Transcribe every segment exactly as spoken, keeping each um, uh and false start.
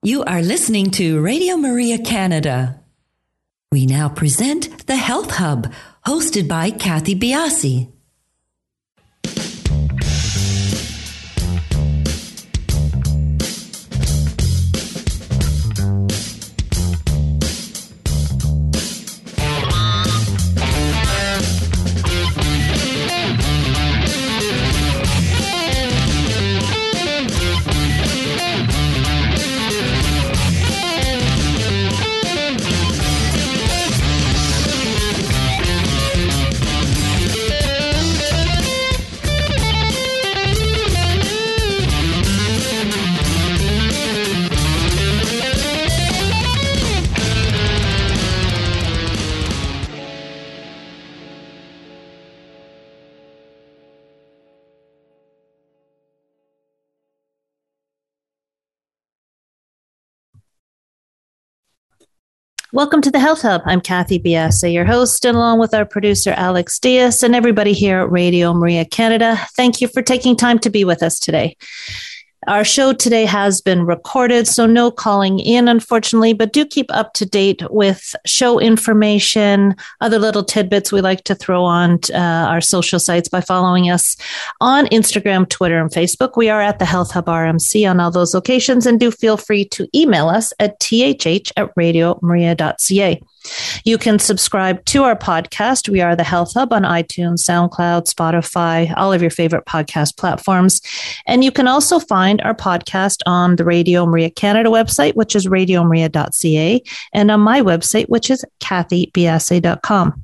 You are listening to Radio Maria Canada. We now present the Health Hub, hosted by Kathy Biasi. Welcome to the Health Hub. I'm Kathy Biasi, your host, and along with our producer, Alex Diaz, and everybody here at Radio Maria Canada. Thank you for taking time to be with us today. Our show today has been recorded, so no calling in, unfortunately, but do keep up to date with show information, other little tidbits we like to throw on uh, our social sites by following us on Instagram, Twitter, and Facebook. We are at the Health Hub R M C on all those locations, and do feel free to email us at t h h at radio maria dot c a. You can subscribe to our podcast. We are the Health Hub on iTunes, SoundCloud, Spotify, all of your favorite podcast platforms. And you can also find our podcast on the Radio Maria Canada website, which is radio maria dot c a, and on my website, which is kathy biasi dot com.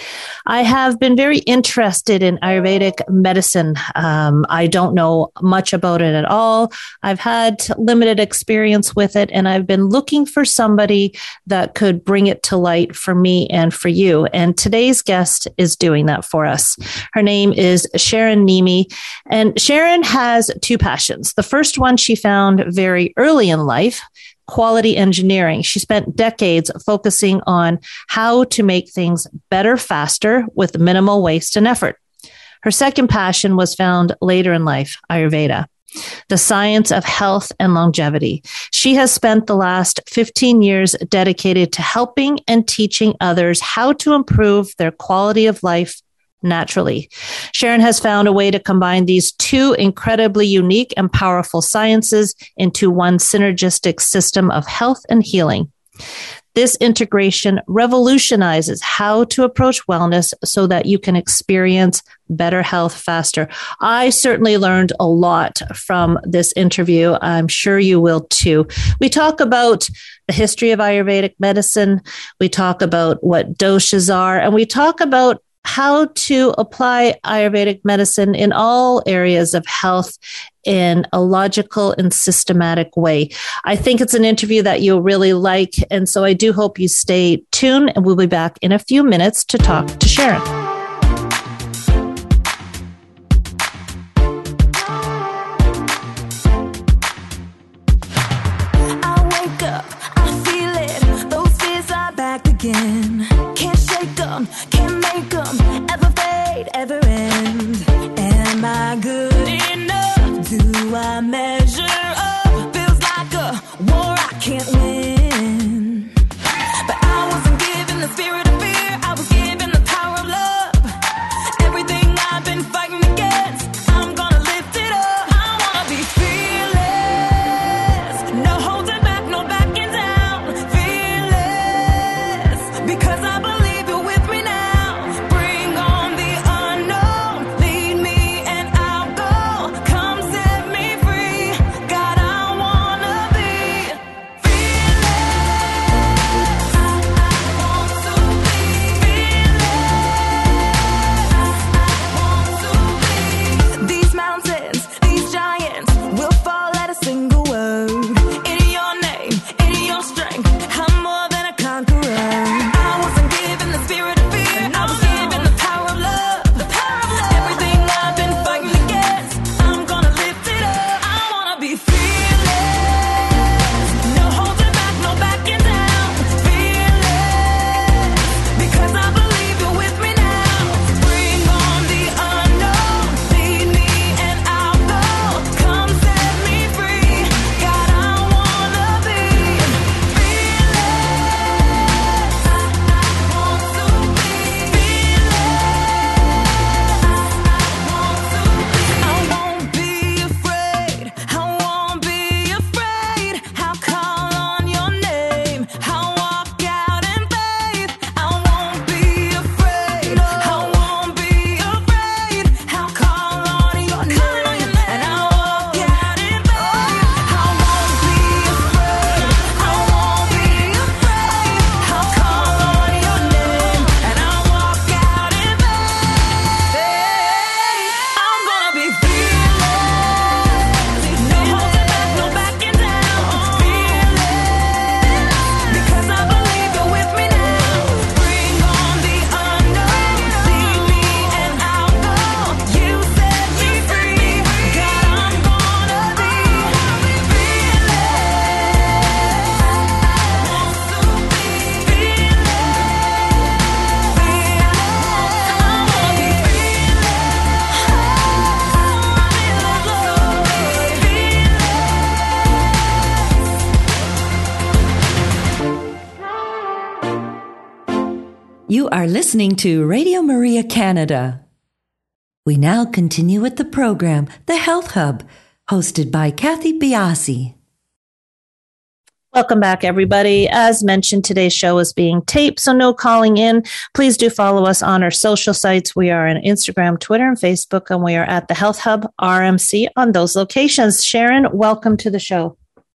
I have been very interested in Ayurvedic medicine. Um, I don't know much about it at all. I've had limited experience with it, and I've been looking for somebody that could bring it to light for me and for you. And today's guest is doing that for us. Her name is Sharon Nemi, and Sharon has two passions. The first one she found very early in life: quality engineering. She spent decades focusing on how to make things better, faster, with minimal waste and effort. Her second passion was found later in life: Ayurveda, the science of health and longevity. She has spent the last fifteen years dedicated to helping and teaching others how to improve their quality of life naturally. Sharon has found a way to combine these two incredibly unique and powerful sciences into one synergistic system of health and healing. This integration revolutionizes how to approach wellness so that you can experience better health faster. I certainly learned a lot from this interview. I'm sure you will too. We talk about the history of Ayurvedic medicine. We talk about what doshas are, and we talk about how to apply Ayurvedic medicine in all areas of health in a logical and systematic way. I think it's an interview that you'll really like, and so I do hope you stay tuned, and we'll be back in a few minutes to talk to Sharon. I wake up, I feel it, those fears are back again. Can't shake them, can't make them ever fade, ever end. Am I good enough? Do I measure up? Feels like a war I can't win. But I wasn't given the spirit of fear, I was given the power of love. Everything I've been fighting against, I'm gonna lift it up. I wanna be fearless, no holding back, no backing down. Fearless, because I believe you're with me now. You are listening to Radio Maria Canada. We now continue with the program, The Health Hub, hosted by Kathy Biasi. Welcome back, everybody. As mentioned, today's show is being taped, so no calling in. Please do follow us on our social sites. We are on Instagram, Twitter, and Facebook, and we are at the Health Hub R M C on those locations. Sharon, welcome to the show.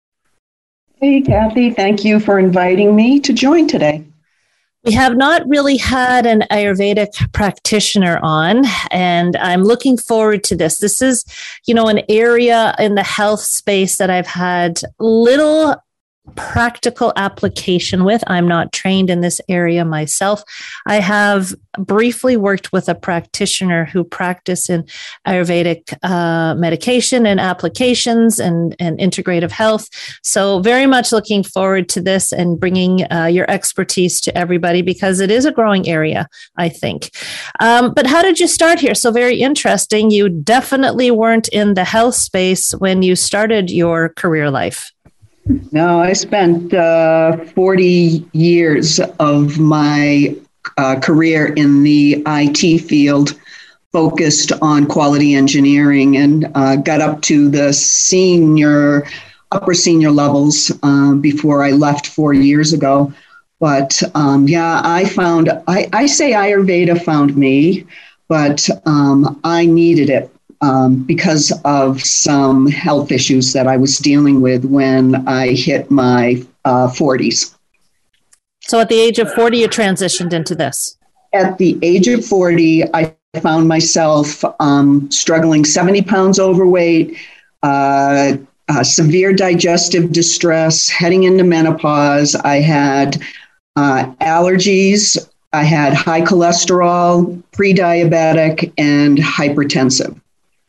Hey, Kathy. Thank you for inviting me to join today. We have not really had an Ayurvedic practitioner on, and I'm looking forward to this. This is, you know, an area in the health space that I've had little practical application with. I'm not trained in this area myself. I have briefly worked with a practitioner who practiced in Ayurvedic uh, medication and applications and, and integrative health. So very much looking forward to this and bringing uh, your expertise to everybody, because it is a growing area, I think. Um, but how did you start here? So very interesting. You definitely weren't in the health space when you started your career life. No, I spent uh, forty years of my uh, career in the I T field focused on quality engineering, and uh, got up to the senior, upper senior levels uh, before I left four years ago. But um, yeah, I found, I, I say Ayurveda found me, but um, I needed it. Um, because of some health issues that I was dealing with when I hit my uh, forties. So at the age of forty, you transitioned into this? At the age of forty, I found myself um, struggling, seventy pounds overweight, uh, uh, severe digestive distress, heading into menopause. I had uh, allergies. I had high cholesterol, pre-diabetic, and hypertensive.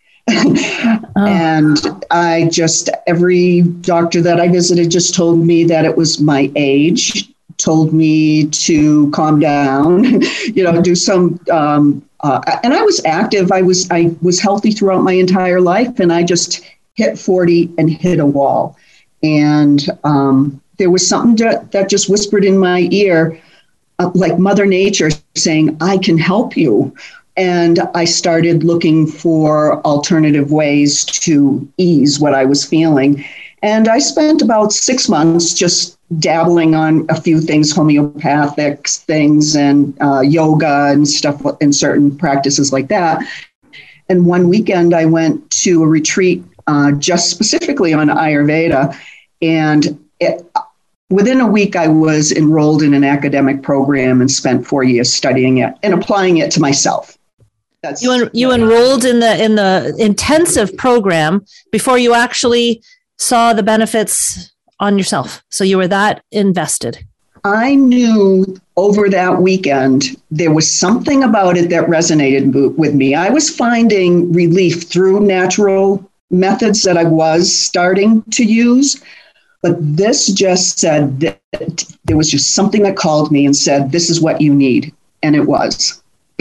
oh. And I just, every doctor that I visited just told me that it was my age, told me to calm down, you know, do some, um, uh, and I was active. I was, I was healthy throughout my entire life, and I just hit forty and hit a wall. And um, there was something that, that just whispered in my ear, uh, like Mother Nature saying, I can help you. And I started looking for alternative ways to ease what I was feeling. And I spent about six months just dabbling on a few things, homeopathic things and uh, yoga and stuff, and certain practices like that. And one weekend I went to a retreat uh, just specifically on Ayurveda. And it, within a week, I was enrolled in an academic program and spent four years studying it and applying it to myself. That's you en- you enrolled in the in the intensive program before you actually saw the benefits on yourself. So you were that invested. I knew over that weekend there was something about it that resonated with me. I was finding relief through natural methods that I was starting to use, but this just said that there was just something that called me and said, "This is what you need," and it was.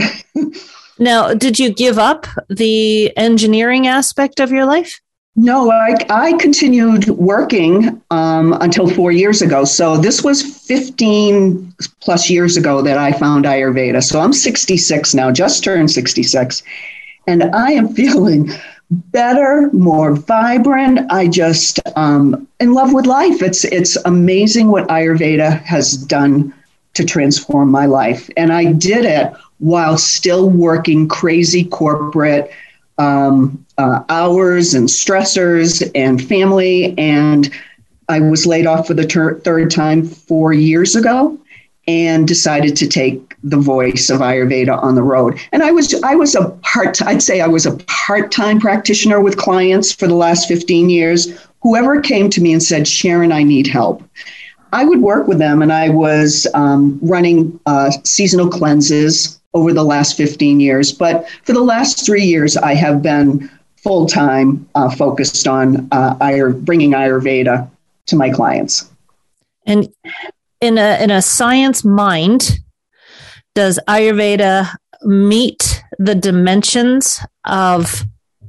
Now, did you give up the engineering aspect of your life? No, I, I continued working um, until four years ago. So this was fifteen plus years ago that I found Ayurveda. So I'm sixty-six now, just turned sixty-six. And I am feeling better, more vibrant. I just um, in love with life. It's, it's amazing what Ayurveda has done to transform my life. And I did it while still working crazy corporate um, uh, hours and stressors and family. And I was laid off for the ter- third time four years ago and decided to take the voice of Ayurveda on the road. And I was I was a part, I'd say I was a part-time practitioner with clients for the last fifteen years. Whoever came to me and said, Sharon, I need help, I would work with them. And I was um, running uh, seasonal cleanses over the last fifteen years. But for the last three years, I have been full-time uh, focused on uh, Ayur- bringing Ayurveda to my clients. And in a in a science mind, does Ayurveda meet the dimensions of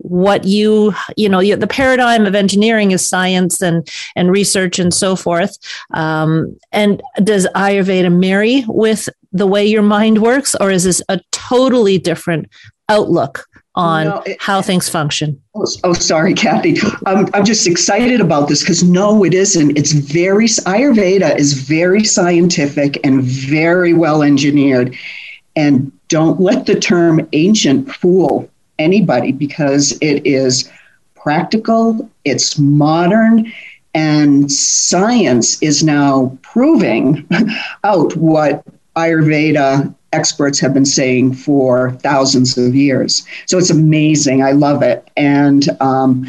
what you, you know, the paradigm of engineering is science and, and research and so forth. Um, and does Ayurveda marry with the way your mind works, or is this a totally different outlook on no, it, how things function? Oh, oh sorry, Kathy. I'm, I'm just excited about this because no, it isn't. It's very, Ayurveda is very scientific and very well engineered. And don't let the term ancient fool anybody, because it is practical, it's modern, and science is now proving out what Ayurveda experts have been saying for thousands of years. So it's amazing. I love it. And um,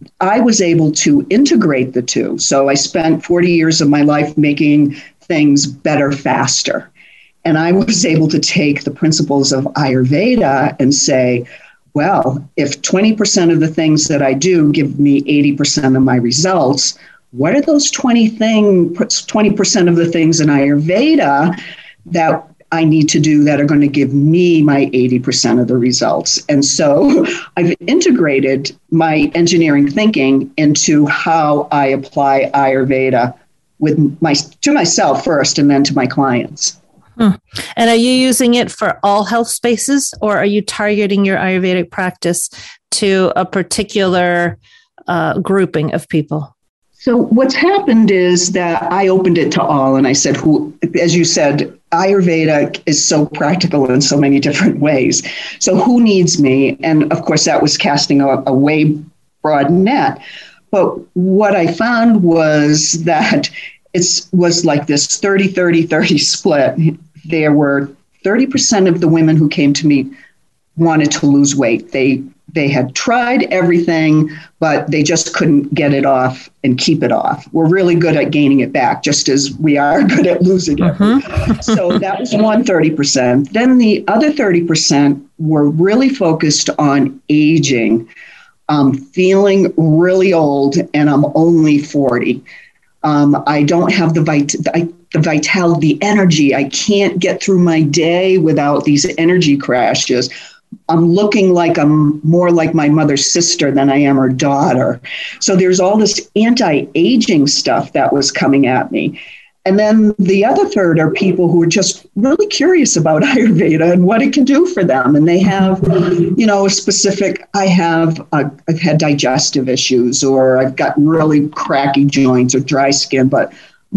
I was able to integrate the two. So I spent forty years of my life making things better, faster. And I was able to take the principles of Ayurveda and say, well, if twenty percent of the things that I do give me eighty percent of my results, what are those twenty thing, twenty percent of the things in Ayurveda that I need to do that are going to give me my eighty percent of the results? And so I've integrated my engineering thinking into how I apply Ayurveda with my, to myself first and then to my clients. Hmm. And are you using it for all health spaces, or are you targeting your Ayurvedic practice to a particular uh, grouping of people? So what's happened is that I opened it to all, and I said, "Who?" As you said, Ayurveda is so practical in so many different ways. So who needs me? And of course, that was casting a, a way broad net. But what I found was that it was like this thirty, thirty, thirty split. There were thirty percent of the women who came to me wanted to lose weight. They they had tried everything, but they just couldn't get it off and keep it off. We're really good at gaining it back, just as we are good at losing it. Mm-hmm. So that was one thirty percent. Then the other thirty percent were really focused on aging. I'm feeling really old, and I'm only forty. Um, I don't have the, vit- the vitality, the energy. I can't get through my day without these energy crashes. I'm looking like I'm more like my mother's sister than I am her daughter. So there's all this anti-aging stuff that was coming at me. And then the other third are people who are just really curious about Ayurveda and what it can do for them. And they have, you know, a specific, I have, uh, I've had digestive issues, or I've got really cracky joints or dry skin, but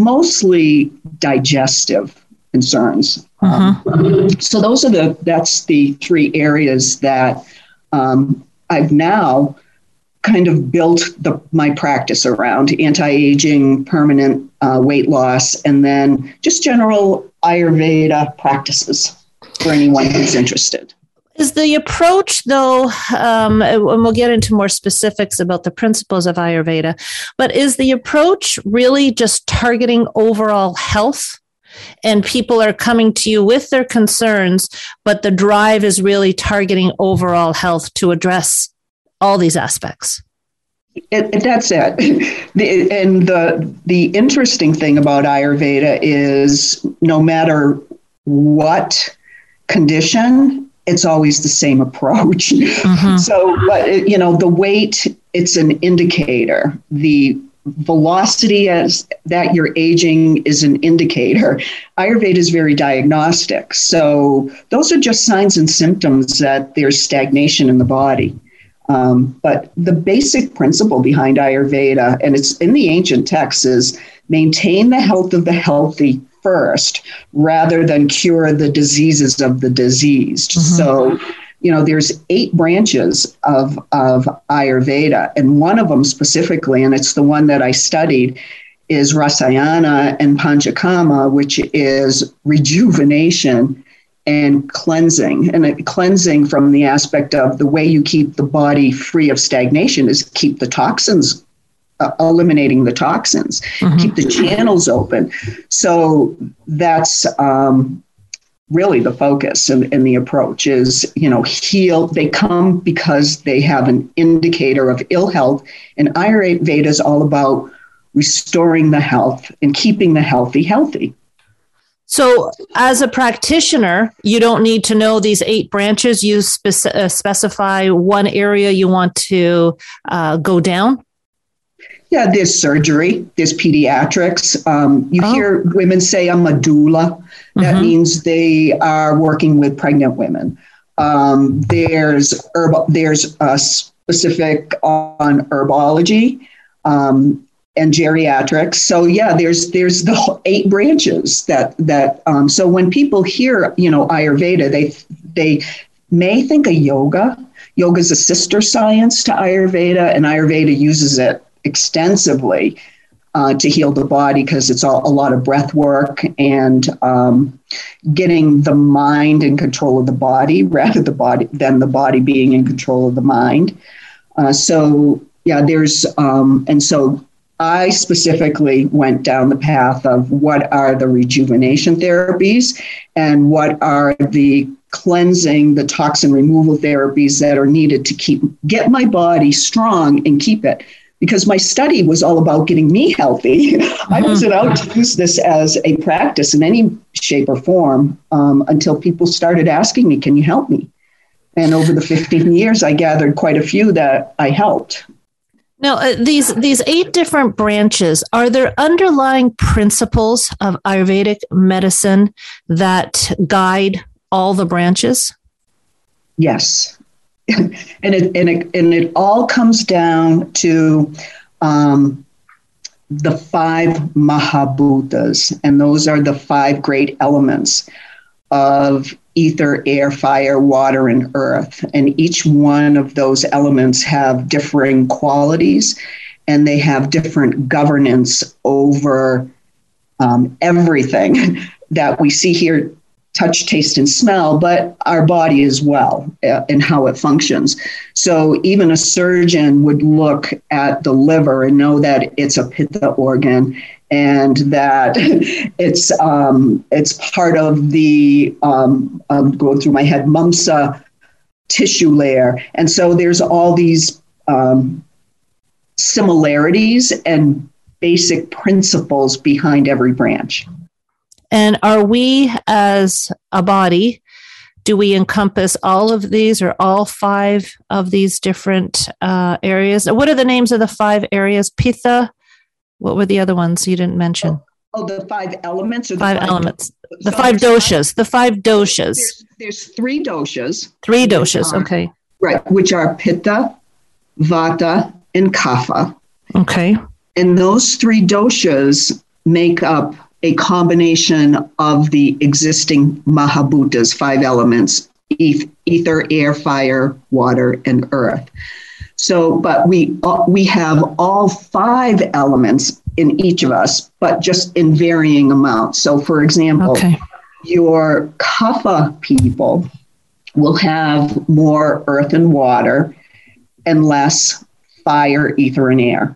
mostly digestive concerns. Uh-huh. Um, so those are the, that's the three areas that um, I've now kind of built the, my practice around: anti-aging, permanent uh, weight loss, and then just general Ayurveda practices for anyone who's interested. Is the approach, though, um, and we'll get into more specifics about the principles of Ayurveda, but is the approach really just targeting overall health? And people are coming to you with their concerns, but the drive is really targeting overall health to address all these aspects. It, it, that's it. The, and the the interesting thing about Ayurveda is no matter what condition, it's always the same approach. Mm-hmm. So, but, you know, the weight, it's an indicator. The velocity as that you're aging is an indicator. Ayurveda is very diagnostic. So those are just signs and symptoms that there's stagnation in the body. Um, but the basic principle behind Ayurveda, and it's in the ancient texts, is maintain the health of the healthy first, rather than cure the diseases of the diseased. Mm-hmm. So, you know, there's eight branches of, of Ayurveda, and one of them specifically, and it's the one that I studied, is Rasayana and Panchakarma, which is rejuvenation and cleansing. And it, cleansing from the aspect of the way you keep the body free of stagnation is keep the toxins, uh, eliminating the toxins, mm-hmm. keep the channels open. So that's um, really the focus and, and the approach is, you know, heal. They come because they have an indicator of ill health. And Ayurveda is all about restoring the health and keeping the healthy healthy. So as a practitioner, you don't need to know these eight branches. You spec- uh, specify one area you want to uh, go down? Yeah, there's surgery, there's pediatrics. Um, you oh. hear women say I'm a doula. That mm-hmm. means they are working with pregnant women. Um, there's herb- there's a specific on herbology. Um, and geriatrics. So yeah, there's there's the eight branches that that. Um, so when people hear, you know, Ayurveda, they they may think of yoga. Yoga is a sister science to Ayurveda, and Ayurveda uses it extensively uh, to heal the body because it's all, a lot of breath work and um, getting the mind in control of the body rather the body than the body being in control of the mind. Uh, so yeah, there's um, and so. I specifically went down the path of what are the rejuvenation therapies and what are the cleansing, the toxin removal therapies that are needed to keep get my body strong and keep it. Because my study was all about getting me healthy. Mm-hmm. I wasn't out to use this as a practice in any shape or form um, until people started asking me, can you help me? And over the fifteen years, I gathered quite a few that I helped. Now, uh, these these eight different branches, are there underlying principles of Ayurvedic medicine that guide all the branches? Yes. and it and it and it all comes down to um, the five Mahabhutas, and those are the five great elements of ether, air, fire, water, and earth. And each one of those elements have differing qualities, and they have different governance over um, everything that we see here, touch, taste, and smell, but our body as well uh, and how it functions. So even a surgeon would look at the liver and know that it's a pitta organ and that it's um, it's part of the, um, I'm going through my head, Mamsa tissue layer. And so there's all these um, similarities and basic principles behind every branch. And are we, as a body, do we encompass all of these or all five of these different uh, areas? What are the names of the five areas? Pitta. What were the other ones you didn't mention? Oh, oh the five elements? Or the five, five elements. The so five doshas. The five doshas. There's, there's three doshas. Three doshas, are, okay. Right, which are Pitta, Vata, and Kapha. Okay. And those three doshas make up a combination of the existing Mahabhutas, five elements, ether, air, fire, water, and earth. So, but we uh, we have all five elements in each of us, but just in varying amounts. So, for example, okay. your Kapha people will have more earth and water and less fire, ether, and air.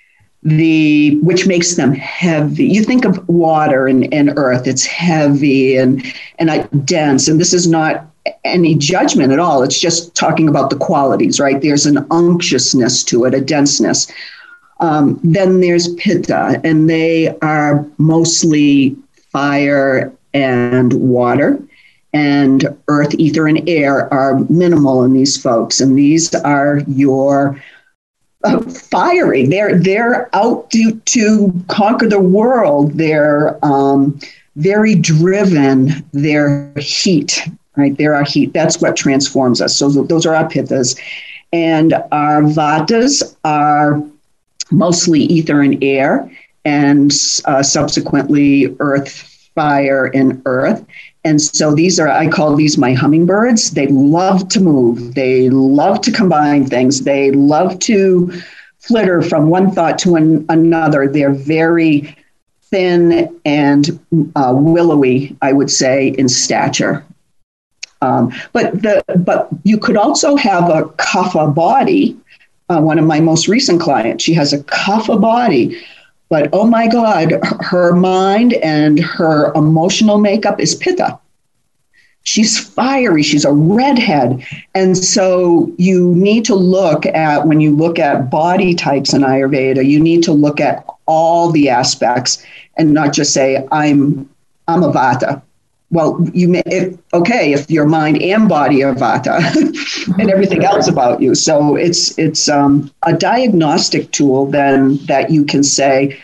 The which makes them heavy. You think of water and, and earth, it's heavy and and uh, dense. And this is not any judgment at all. It's just talking about the qualities, right? There's an unctuousness to it, a denseness. Um, then there's Pitta, and they are mostly fire and water. And earth, ether, and air are minimal in these folks. And these are your Uh, fiery. They're they're out to, to conquer the world. They're um, very driven. They're heat, right? They're our heat. That's what transforms us. So those are our pittas. And our vatas are mostly ether and air, and uh, subsequently earth, fire, and earth. And so these are, I call these my hummingbirds. They love to move. They love to combine things. They love to flitter from one thought to an, another. They're very thin and uh, willowy, I would say, in stature. Um, but the but you could also have a kapha body. Uh, one of my most recent clients, she has a kapha body. But, oh, my God, her mind and her emotional makeup is pitta. She's fiery. She's a redhead. And so you need to look at, when you look at body types in Ayurveda, you need to look at all the aspects and not just say, I'm I'm a Vata. Well, you may, if, okay, if your mind and body are Vata and everything else about you. So it's it's um, a diagnostic tool then that you can say,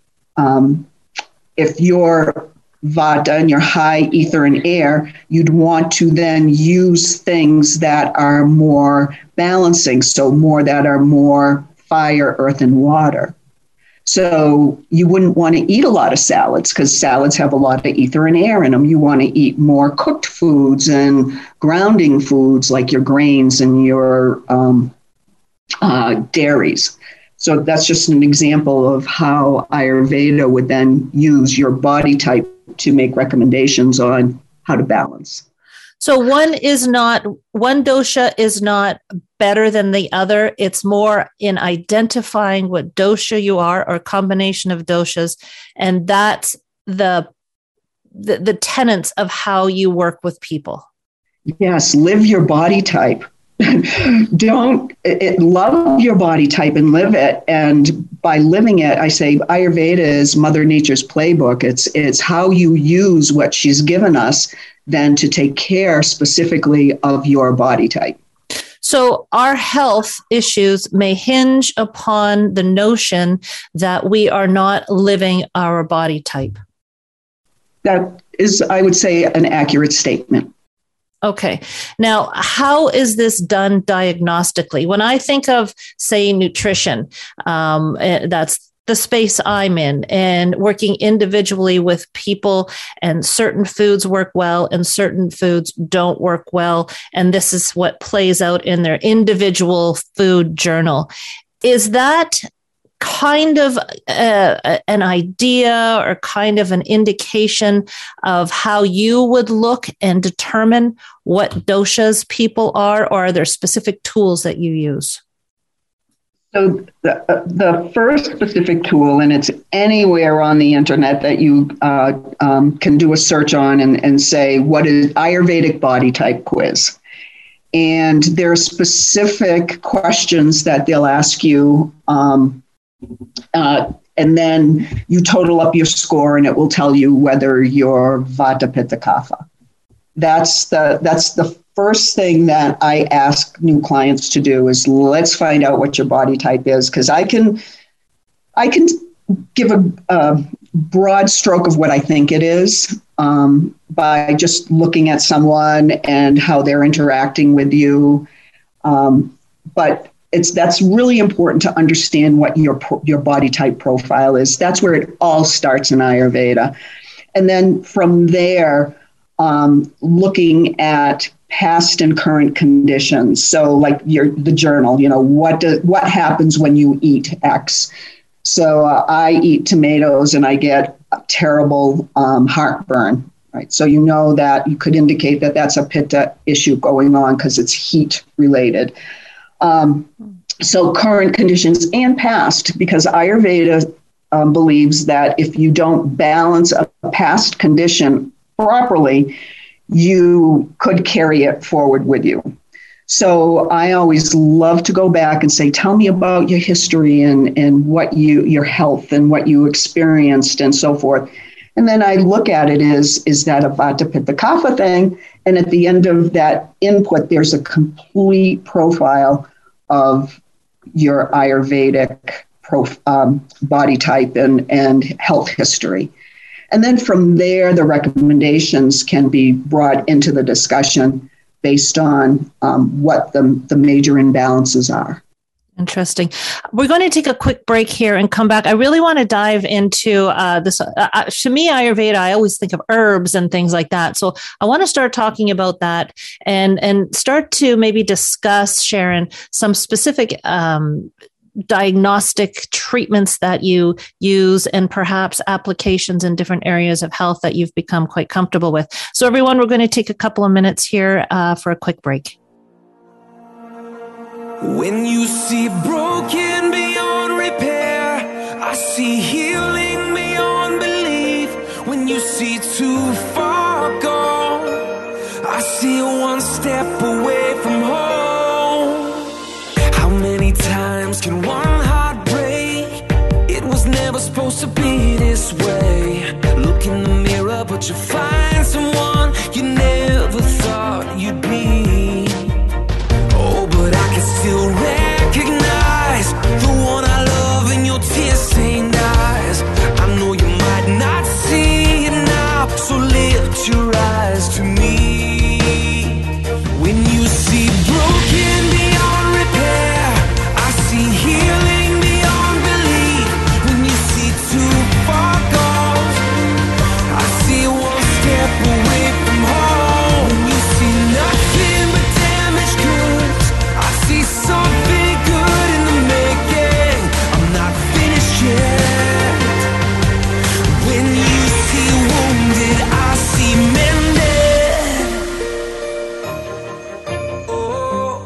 um, if you're Vata and you're high ether and air, you'd want to then use things that are more balancing, so more that are more fire, earth, and water. So you wouldn't want to eat a lot of salads because salads have a lot of ether and air in them. You want to eat more cooked foods and grounding foods like your grains and your um, uh, dairies. So that's just an example of how Ayurveda would then use your body type to make recommendations on how to balance. So one is not, one dosha is not better than the other. It's more in identifying what dosha you are or a combination of doshas. And that's the, the, the tenets of how you work with people. Yes. Live your body type. Don't it, love your body type and live it. And by living it, I say Ayurveda is Mother Nature's playbook. It's it's how you use what she's given us then to take care specifically of your body type. So our health issues may hinge upon the notion that we are not living our body type. That is, I would say, an accurate statement. Okay. Now, how is this done diagnostically? When I think of, say, nutrition, um, that's the space I'm in, and working individually with people, and certain foods work well and certain foods don't work well. And this is what plays out in their individual food journal. Is that kind of uh, an idea or kind of an indication of how you would look and determine what doshas people are, or are there specific tools that you use? So the, uh, the first specific tool, and it's anywhere on the internet that you uh, um, can do a search on and, and say, what is Ayurvedic body type quiz? And there are specific questions that they'll ask you. Um, Uh, and then you total up your score and it will tell you whether you're Vata, Pitta, Kapha. That's the, that's the first thing that I ask new clients to do is let's find out what your body type is. Cause I can, I can give a, a broad stroke of what I think it is um, by just looking at someone and how they're interacting with you. Um, but It's that's really important to understand what your your body type profile is. That's where it all starts in Ayurveda. And then from there, um, looking at past and current conditions. So like your the journal, you know, what do, what happens when you eat X? So uh, I eat tomatoes and I get a terrible um, heartburn, right? So you know that you could indicate that that's a Pitta issue going on because it's heat related. Um, so current conditions and past, because Ayurveda um, believes that if you don't balance a past condition properly, you could carry it forward with you. So I always love to go back and say, tell me about your history and, and what you, your health and what you experienced and so forth. And then I look at it as, is that a Vata, Pitta, Kapha thing? And at the end of that input, there's a complete profile of your Ayurvedic prof, um, body type and, and health history. And then from there, the recommendations can be brought into the discussion based on um, what the, the major imbalances are. Interesting. We're going to take a quick break here and come back. I really want to dive into uh, this. Uh, to me, Ayurveda, I always think of herbs and things like that. So I want to start talking about that and, and start to maybe discuss, Sharon, some specific um, diagnostic treatments that you use and perhaps applications in different areas of health that you've become quite comfortable with. So everyone, we're going to take a couple of minutes here uh, for a quick break. When you see broken beyond repair, I see healing beyond belief. When you see too far gone, I see one step away from home. How many times can one heart break? It was never supposed to be this way. Look in the mirror, but that you'll find someone you never thought you'd be. Oh, but I can still recognize the one I love in your tear-stained eyes. I know you might not see it now, so lift your eyes to me. When you see broken beyond repair, I see healing beyond belief. When you see too far gone, I see one step away from home. When you see nothing but damaged goods, I see something good in the making. I'm not finished yet. When you see wounded, I see mended. Oh.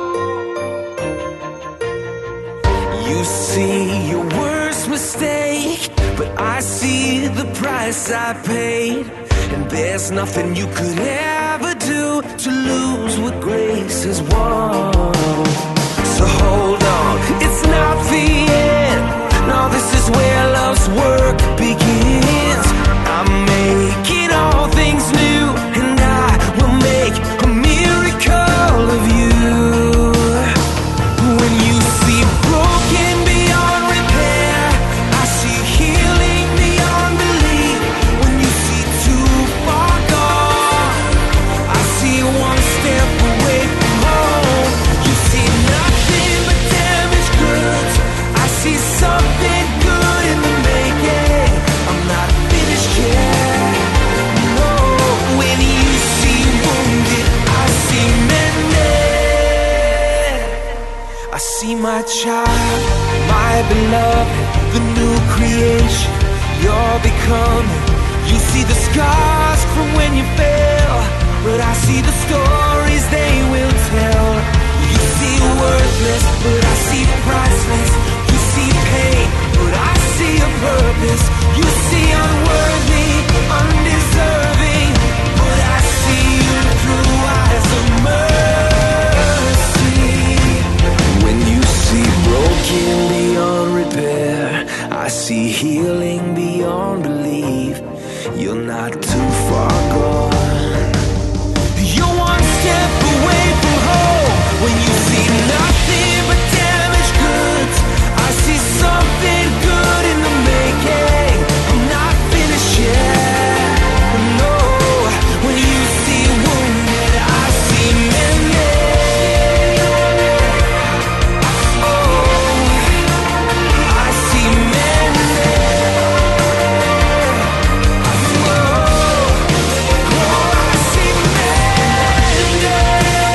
You see your worst mistake, but I see the price I paid. And there's nothing you could ever do to lose what grace has won. So hold on, it's not the end. No, this is where love's work begins. I'm making all things new, and I will make a miracle of you. When you see broken beyond repair, I see healing beyond belief. When you see too far gone, I see one step away from home. You see nothing but damaged goods, I see something good in the making. I'm not finished yet. No, when you see wounded, I see mended. I see my child, my beloved, the new creation you're becoming. You see the scars from when you fell, but I see the stories they will tell. You see worthless, but I see priceless. You see pain, but I see a purpose. You see unworthy, undeserving, but I see you through eyes of mercy. When you see broken beyond repair, I see healing beyond belief. You're not too far gone. You're one step away from home. When you see nothing but damaged goods, I see something good in the making. I'm not finished yet. No, when you see wounded, I see mended. Oh, I see mended. Oh, oh, I see mended.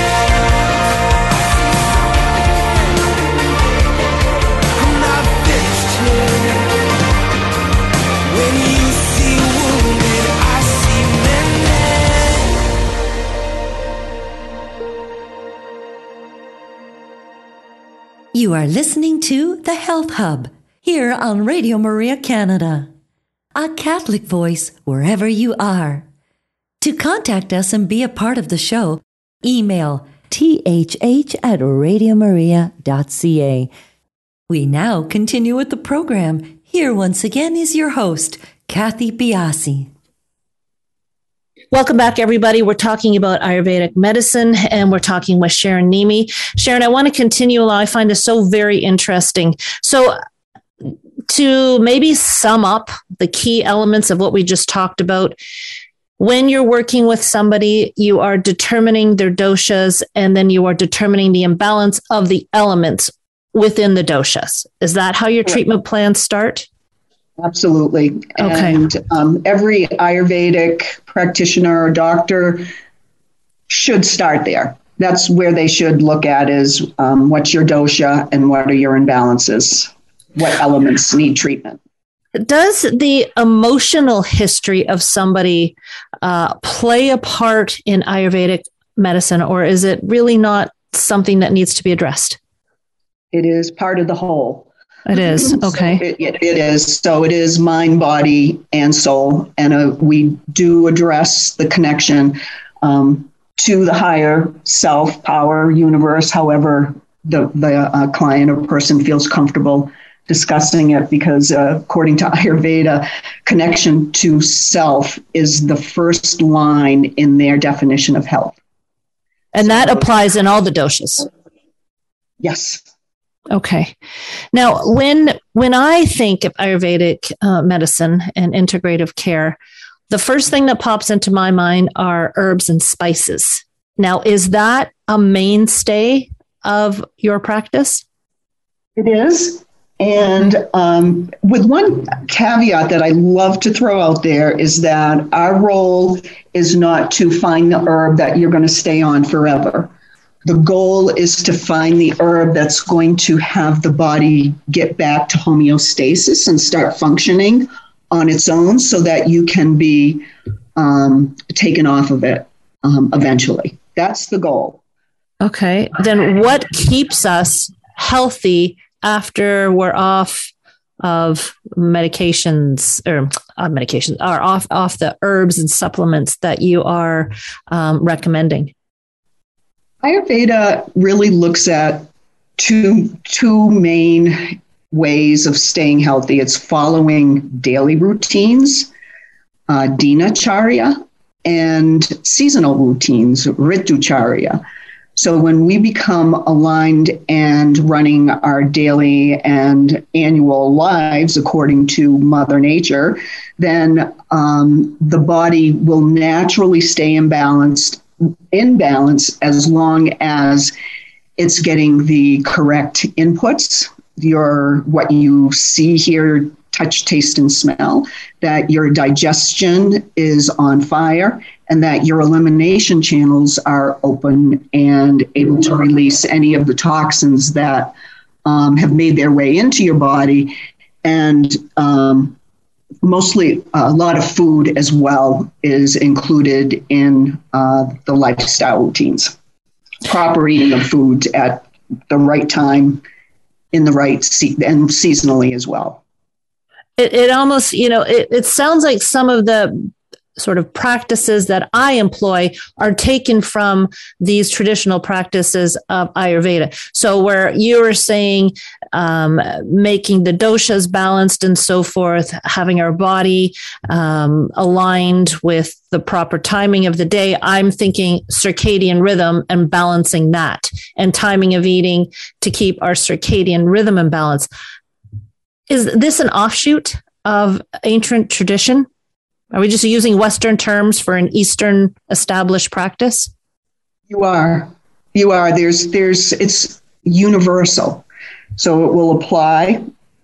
I'm not finished yet. When you see wounded, I see mended. You are listening to The Health Hub here on Radio Maria Canada, a Catholic voice wherever you are. To contact us and be a part of the show, email t h h at radiomaria dot c a. We now continue with the program. Here once again is your host, Kathy Biasi. Welcome back, everybody. We're talking about Ayurvedic medicine, and we're talking with Sharon Nemi. Sharon, I want to continue along. I find this so very interesting. So to maybe sum up the key elements of what we just talked about, when you're working with somebody, you are determining their doshas, and then you are determining the imbalance of the elements within the doshas. Is that how your treatment plans start? Absolutely. Okay. And um, every Ayurvedic practitioner or doctor should start there. That's where they should look at is um, what's your dosha and what are your imbalances? What elements need treatment? Does the emotional history of somebody uh, play a part in Ayurvedic medicine, or is it really not something that needs to be addressed? It is part of the whole. It is. Okay. So it, it, it is. So it is mind, body, and soul. And uh, we do address the connection um, to the higher self, power, universe, however the, the uh, client or person feels comfortable discussing it because uh, according to Ayurveda, connection to self is the first line in their definition of health. And so, that applies in all the doshas. Yes. Okay. Now, when when I think of Ayurvedic uh, medicine and integrative care, the first thing that pops into my mind are herbs and spices. Now, is that a mainstay of your practice? It is. And um, with one caveat that I love to throw out there is that our role is not to find the herb that you're going to stay on forever. The goal is to find the herb that's going to have the body get back to homeostasis and start functioning on its own so that you can be um, taken off of it um, eventually. That's the goal. Okay. Then what keeps us healthy after we're off of medications or uh, medications are off, off the herbs and supplements that you are um, recommending? Ayurveda really looks at two, two main ways of staying healthy. It's following daily routines, uh, dinacharya, and seasonal routines, ritucharya. So when we become aligned and running our daily and annual lives according to Mother Nature, then um, the body will naturally stay in balance, in balance as long as it's getting the correct inputs, your what you see, hear, touch, taste, and smell, that your digestion is on fire, and that your elimination channels are open and able to release any of the toxins that um, have made their way into your body. And um, mostly a lot of food as well is included in uh, the lifestyle routines. Proper eating of food at the right time, in the right se- and seasonally as well. It, it almost, you know, it, it sounds like some of the sort of practices that I employ are taken from these traditional practices of Ayurveda. So where you were saying um, making the doshas balanced and so forth, having our body um, aligned with the proper timing of the day, I'm thinking circadian rhythm and balancing that and timing of eating to keep our circadian rhythm in balance. Is this an offshoot of ancient tradition? Are we just using Western terms for an Eastern established practice? You are. You are. There's, there's, it's universal. So it will apply.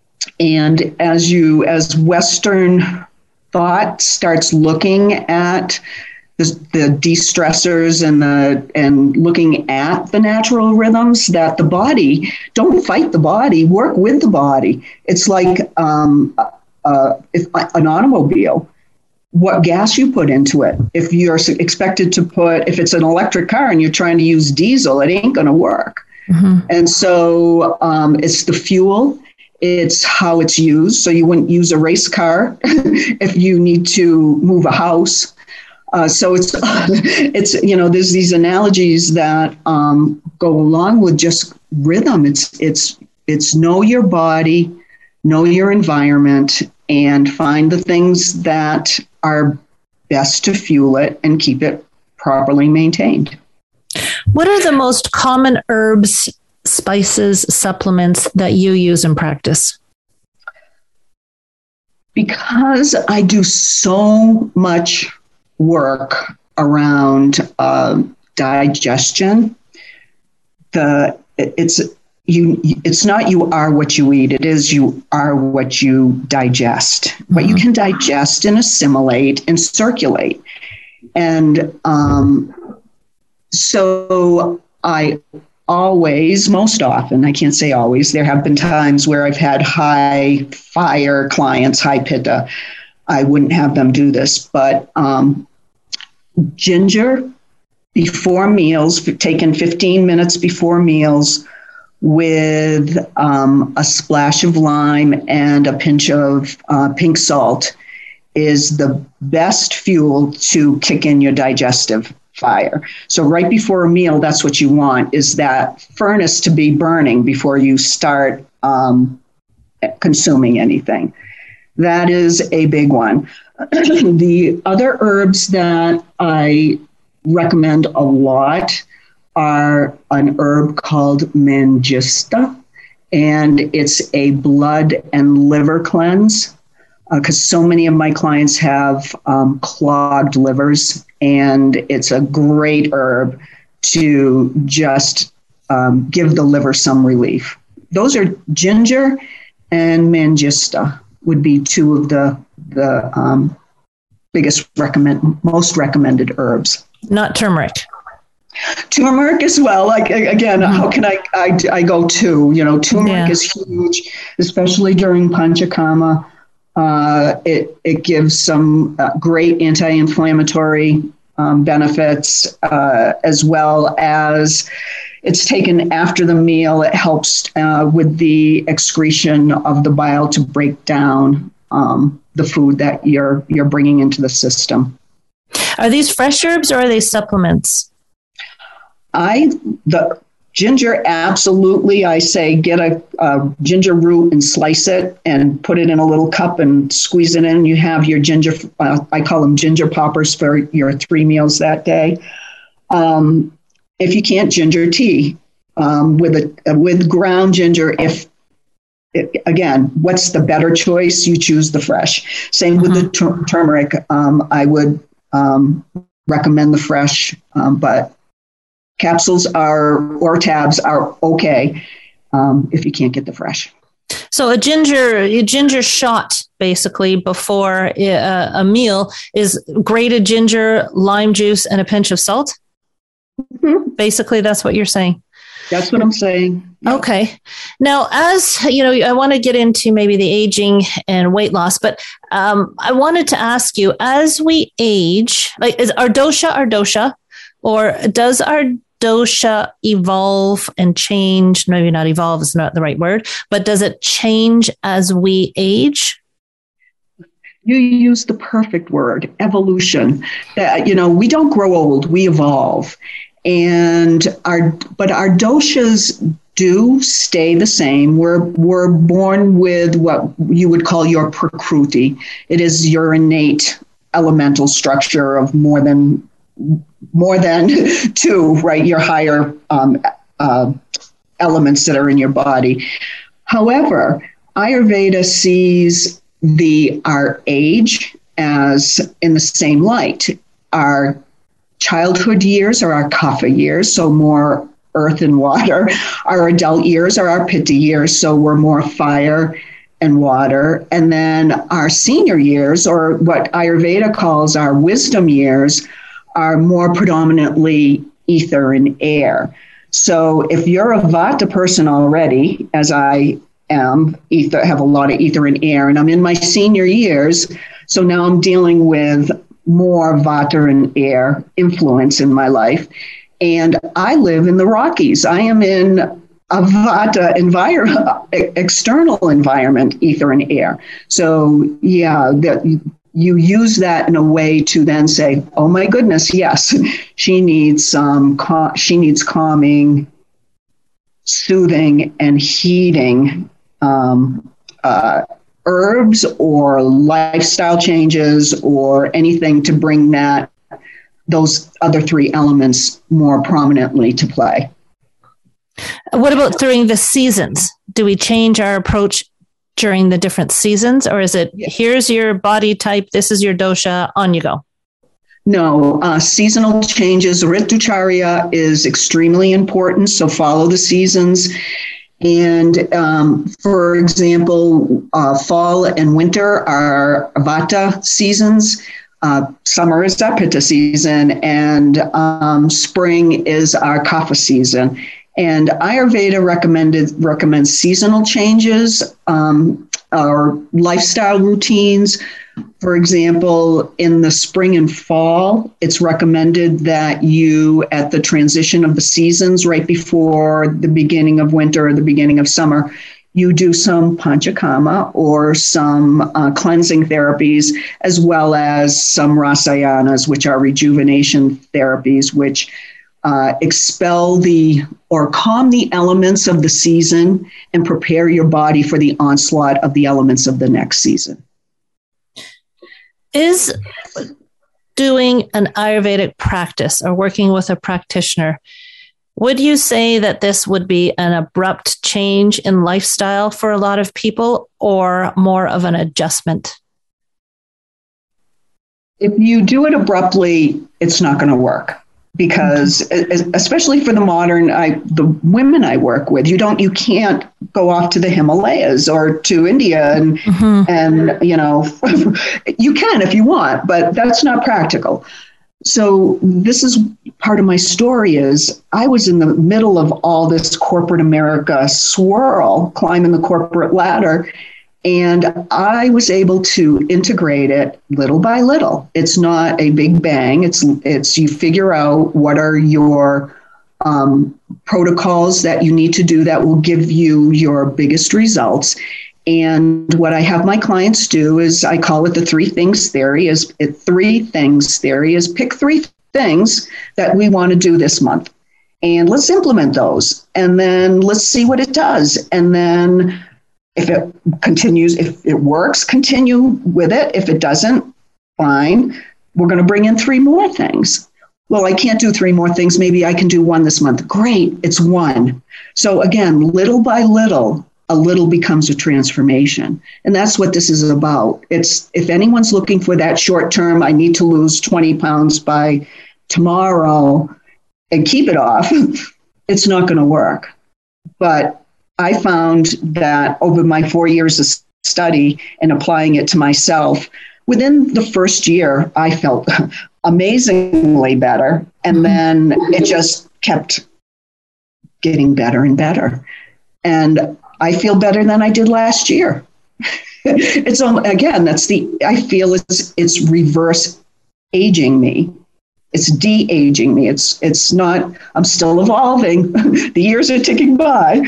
And as you, as Western thought starts looking at the, the de-stressors and the, and looking at the natural rhythms, that the body, don't fight the body, work with the body. It's like um, uh, if, an automobile. What gas you put into it. If you're expected to put, if it's an electric car and you're trying to use diesel, it ain't going to work. Mm-hmm. And so um, it's the fuel, it's how it's used. So you wouldn't use a race car if you need to move a house. Uh, so it's, it's, you know, there's these analogies that um, go along with just rhythm. It's, it's, it's know your body, know your environment, and find the things that are best to fuel it and keep it properly maintained. What are the most common herbs, spices, supplements that you use in practice? Because I do so much work around uh, digestion, the it's You, it's not you are what you eat. It is you are what you digest, mm-hmm. what you can digest and assimilate and circulate. And um, so I always, most often, I can't say always, there have been times where I've had high fire clients, high pitta. I wouldn't have them do this, but um, ginger before meals, taken fifteen minutes before meals, with um, a splash of lime and a pinch of uh, pink salt is the best fuel to kick in your digestive fire. So right before a meal, that's what you want, is that furnace to be burning before you start um, consuming anything. That is a big one. The other herbs that I recommend a lot are an herb called Mangista, and it's a blood and liver cleanse, because uh, so many of my clients have um, clogged livers, and it's a great herb to just um, give the liver some relief. Those are ginger and Mangista would be two of the the um, biggest recommend most recommended herbs. Not turmeric. Turmeric as well. Like again, mm-hmm. how can I, I I go to? You know, turmeric yeah. is huge, especially during Panchakama. Uh, it it gives some uh, great anti-inflammatory um, benefits, uh, as well as it's taken after the meal. It helps uh, with the excretion of the bile to break down um, the food that you're you're bringing into the system. Are these fresh herbs or are they supplements? I the ginger, absolutely. I say get a, a ginger root and slice it and put it in a little cup and squeeze it in. You have your ginger. Uh, I call them ginger poppers for your three meals that day. Um, If you can't, ginger tea um, with a with ground ginger. If again, what's the better choice? You choose the fresh. Same with mm-hmm. the tur- turmeric. Um, I would um, recommend the fresh, um, but capsules are or tabs are okay um, if you can't get the fresh. So a ginger a ginger shot basically before a, a meal is grated ginger, lime juice, and a pinch of salt. Mm-hmm. Basically, that's what you're saying. That's what I'm saying. Yep. Okay. Now, as you know, I want to get into maybe the aging and weight loss, but um, I wanted to ask you, as we age, like is our dosha our dosha, or does our dosha evolve and change? Maybe not evolve is not the right word, but does it change as we age? You use the perfect word, evolution. Uh, you know, we don't grow old, we evolve. And our, but our doshas do stay the same. We're, we're born with what you would call your prakruti. It is your innate elemental structure of more than, more than two, right? Your higher um, uh, elements that are in your body. However, Ayurveda sees the our age as in the same light. Our childhood years are our kapha years, so more earth and water. Our adult years are our pitta years, so we're more fire and water. And then our senior years, or what Ayurveda calls our wisdom years, are more predominantly ether and air. So if you're a vata person already, as I am, ether, have a lot of ether and air, and I'm in my senior years, so now I'm dealing with more vata and air influence in my life. And I live in the Rockies. I am in a vata environment, external environment, ether and air. So yeah, that you use that in a way to then say, oh my goodness, yes, she needs some, cal- she needs calming, soothing, and heating um, uh, herbs or lifestyle changes or anything to bring that those other three elements more prominently to play. What about during the seasons? Do we change our approach during the different seasons, or is it yes. Here's your body type, this is your dosha, on you go? No, uh, seasonal changes. Ritucharya is extremely important, so follow the seasons. And um, for example, uh, fall and winter are vata seasons. Uh, summer is our pitta season, and um, spring is our kapha season. And Ayurveda recommended recommends seasonal changes um, or lifestyle routines. For example, in the spring and fall, it's recommended that you, at the transition of the seasons, right before the beginning of winter or the beginning of summer, you do some panchakama or some uh, cleansing therapies, as well as some rasayanas, which are rejuvenation therapies, which uh, expel the or calm the elements of the season and prepare your body for the onslaught of the elements of the next season. Is doing an Ayurvedic practice or working with a practitioner, would you say that this would be an abrupt change in lifestyle for a lot of people or more of an adjustment? If you do it abruptly, it's not going to work because mm-hmm. especially for the modern, I, the women I work with, you don't, you can't go off to the Himalayas or to India and, mm-hmm. and, you know, you can if you want, but that's not practical. So this is part of my story is I was in the middle of all this corporate America swirl, climbing the corporate ladder, and I was able to integrate it little by little. It's not a big bang. It's it's you figure out what are your um, protocols that you need to do that will give you your biggest results. And what I have my clients do is I call it the three things theory. Is it three things theory is pick three things that we want to do this month, and let's implement those, and then let's see what it does, and then if it continues, if it works, continue with it. If it doesn't, fine. We're going to bring in three more things. Well, I can't do three more things. Maybe I can do one this month. Great, it's one. So again, little by little, a little becomes a transformation. And that's what this is about. It's if anyone's looking for that short term, I need to lose twenty pounds by tomorrow and keep it off, it's not going to work. But I found that over my four years of study and applying it to myself, within the first year, I felt amazingly better. And then it just kept getting better and better. And I feel better than I did last year. It's again, that's the, I feel it's, it's reverse aging me. It's de-aging me. It's, it's not, I'm still evolving. The years are ticking by.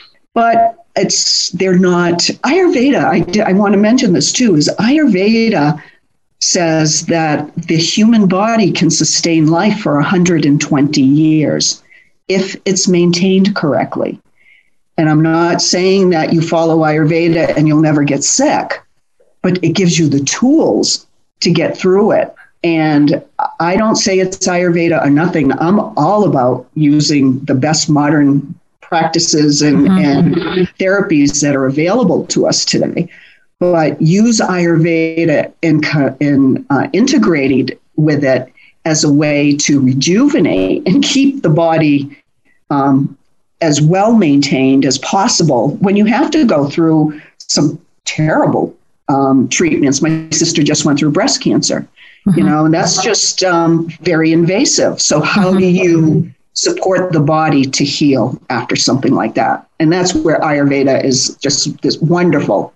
But it's they're not Ayurveda. I, I want to mention this too. Is Ayurveda says that the human body can sustain life for one hundred twenty years if it's maintained correctly. And I'm not saying that you follow Ayurveda and you'll never get sick, but it gives you the tools to get through it. And I don't say it's Ayurveda or nothing. I'm all about using the best modern practices and, mm-hmm. and therapies that are available to us today, but use Ayurveda in, in uh, integrated with it as a way to rejuvenate and keep the body um, as well maintained as possible when you have to go through some terrible um, treatments. My sister just went through breast cancer, mm-hmm. you know, and that's just um, very invasive. So how mm-hmm. do you support the body to heal after something like that? And that's where Ayurveda is just this wonderful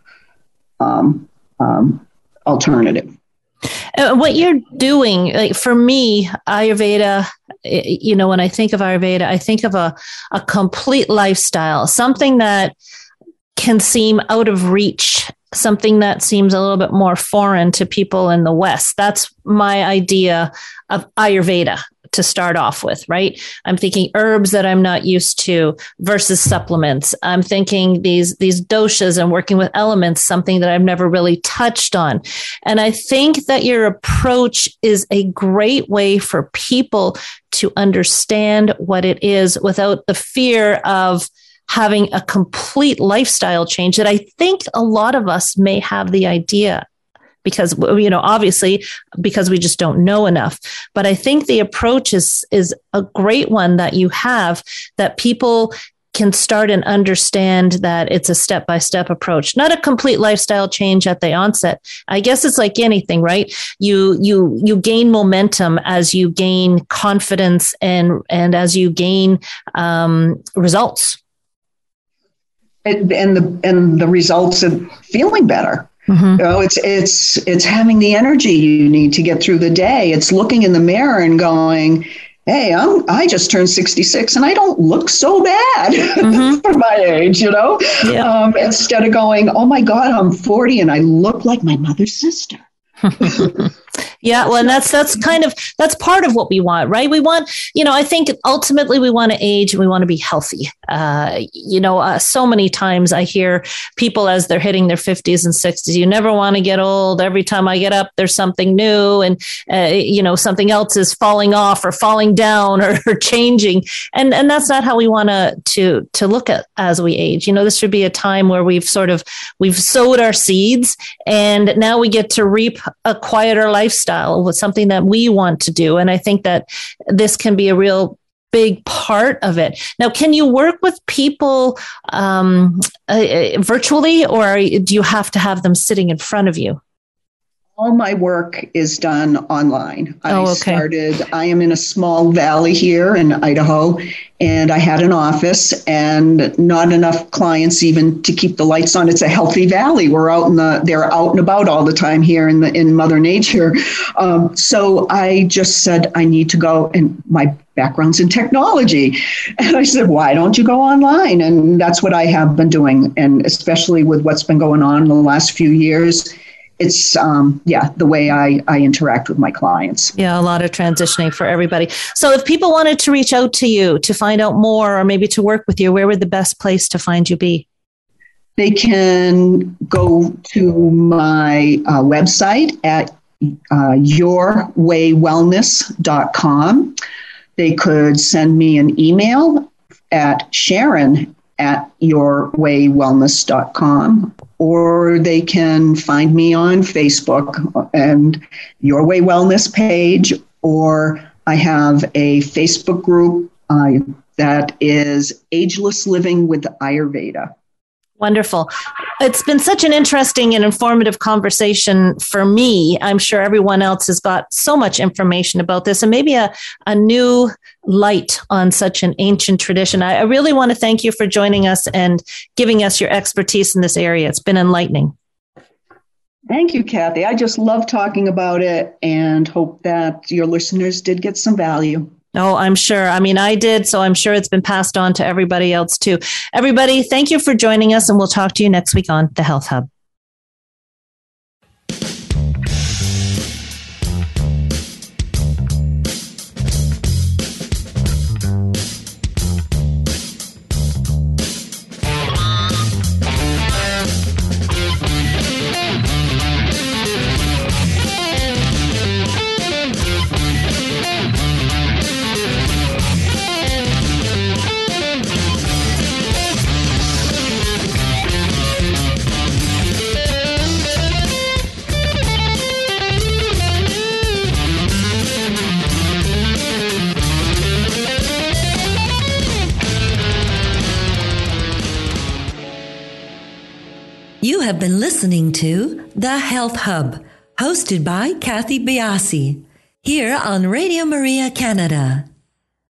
um, um, alternative. Uh, what you're doing, like for me, Ayurveda, you know, when I think of Ayurveda, I think of a, a complete lifestyle, something that can seem out of reach, something that seems a little bit more foreign to people in the West. That's my idea of Ayurveda to start off with, right? I'm thinking herbs that I'm not used to versus supplements. I'm thinking these, these doshas and working with elements, something that I've never really touched on. And I think that your approach is a great way for people to understand what it is without the fear of having a complete lifestyle change that I think a lot of us may have the idea because, you know, obviously because we just don't know enough. But I think the approach is, is a great one that you have that people can start and understand that it's a step-by-step approach, not a complete lifestyle change at the onset. I guess it's like anything, right? You, you, you gain momentum as you gain confidence and, and as you gain um, results. And, and the, and the results of feeling better. Mm-hmm. You know, it's it's it's having the energy you need to get through the day. It's looking in the mirror and going, "Hey, I'm I just turned sixty-six and I don't look so bad mm-hmm. for my age," you know. Yeah. Um, instead of going, "Oh my God, I'm forty and I look like my mother's sister." Yeah, well, and that's that's kind of that's part of what we want, right? We want, you know, I think ultimately we want to age and we want to be healthy. Uh, you know, uh, so many times I hear people as they're hitting their fifties and sixties, you never want to get old. Every time I get up, there's something new, and uh, you know, something else is falling off or falling down or, or changing, and and that's not how we want to to to look at as we age. You know, this should be a time where we've sort of we've sowed our seeds, and now we get to reap a quieter lifestyle with something that we want to do. And I think that this can be a real big part of it. Now, can you work with people um, uh, virtually, or do you have to have them sitting in front of you? All my work is done online. I oh, okay. started, I am in a small valley here in Idaho, and I had an office and not enough clients even to keep the lights on. It's a healthy valley. We're out in the, they're out and about all the time here in the, in Mother Nature. Um, so I just said, I need to go, and my background's in technology. And I said, why don't you go online? And that's what I have been doing. And especially with what's been going on in the last few years, it's, um, yeah, the way I, I interact with my clients. Yeah, a lot of transitioning for everybody. So if people wanted to reach out to you to find out more or maybe to work with you, where would the best place to find you be? They can go to my uh, website at uh, your way wellness dot com. They could send me an email at Sharon at your way wellness dot com. Or they can find me on Facebook and Your Way Wellness page, or I have a Facebook group uh, that is Ageless Living with Ayurveda. Wonderful. It's been such an interesting and informative conversation for me. I'm sure everyone else has got so much information about this, and maybe a, a new light on such an ancient tradition. I, I really want to thank you for joining us and giving us your expertise in this area. It's been enlightening. Thank you, Kathy. I just love talking about it and hope that your listeners did get some value. Oh, I'm sure. I mean, I did. So I'm sure it's been passed on to everybody else too. Everybody, thank you for joining us, and we'll talk to you next week on The Health Hub. You have been listening to The Health Hub, hosted by Kathy Biasi, here on Radio Maria Canada.